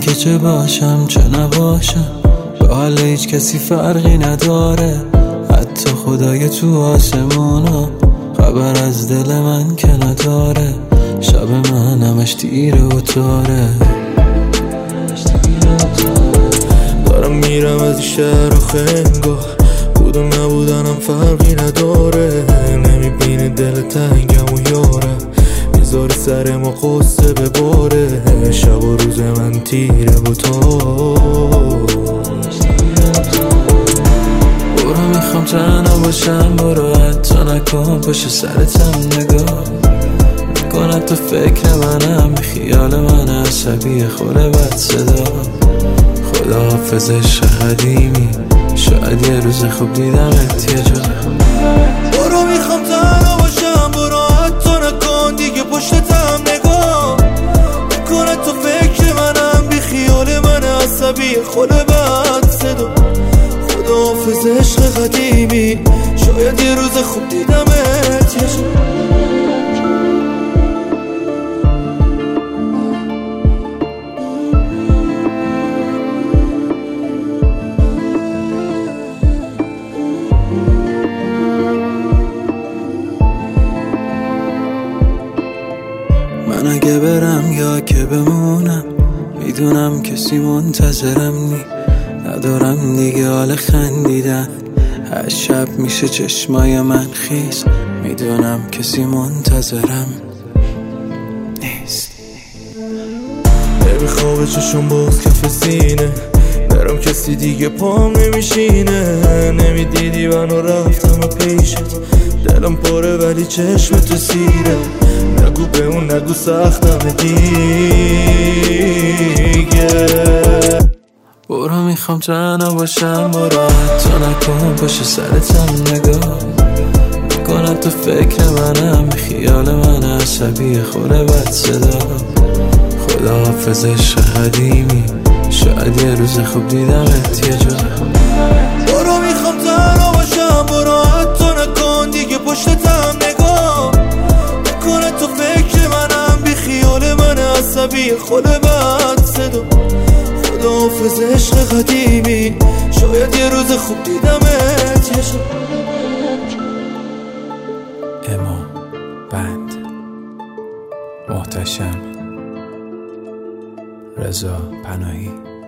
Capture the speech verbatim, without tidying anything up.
که چه باشم چه نباشم به حال هیچ کسی فرقی نداره، حتی خدای تو آسمونا خبر از دل من که نداره. شب من همش تیره و تاره، دارم میرم از این شهر آخه انگار بودم نبودنم فرقی نداره. نمیبینی دل تنگم و یاره میذاری سر ما قصه بباره. شب و روز من تیره و تار، برو میخوام تنها باشم، برو حتی نکن پشت سرتم نگاه نکنه تو فکر منم، بی خیال من عصبی خوره بد صدا. خدا حافظ عشق قدیمی، شاید یه روز خوب دیدمت یه جا. برو میخوام تنها باشم، برو حتی نکن دیگه پشتتم نگاه نکنه تو فکر منم، بی خیال من عصبی خوره بد صدا. خدا حافظ عشق قدیمی، شاید یه روز خوب دیدمت یه جا. من اگه برم یا که بمونم میدونم کسی منتظرم نی، ندارم دیگه حال خندیدن، هر شب میشه چشمای من خیس، میدونم کسی منتظرم نیست. نمیخوابه چشم باز کف سینه، برام کسی دیگه پام نمیشینه. نمیدیدی منو رفتم و پیشت، دلم پره ولی چشم تو سیره. نگو به اون نگو سختم دیگه. برو میخوام تنها باشم، برو حتی نکن پشت سرتم نگاه نکنه تو فکر منم، بی خیال من عصبی خوره بد صدا. خدا حافظ عشق قدیمی، شاید یه روز خوب دیدمت یه جا. برو میخوام تنها باشم، برو حتی نکن دیگه پشتتم نگاه نکنه تو فکر منم، بی خیال من عصبی خوره بد صدا. خدا حافظ عشق قدیمی، شاید یه روز خوب دیدمت یه جا. اما بند محتشم رضا پناهی.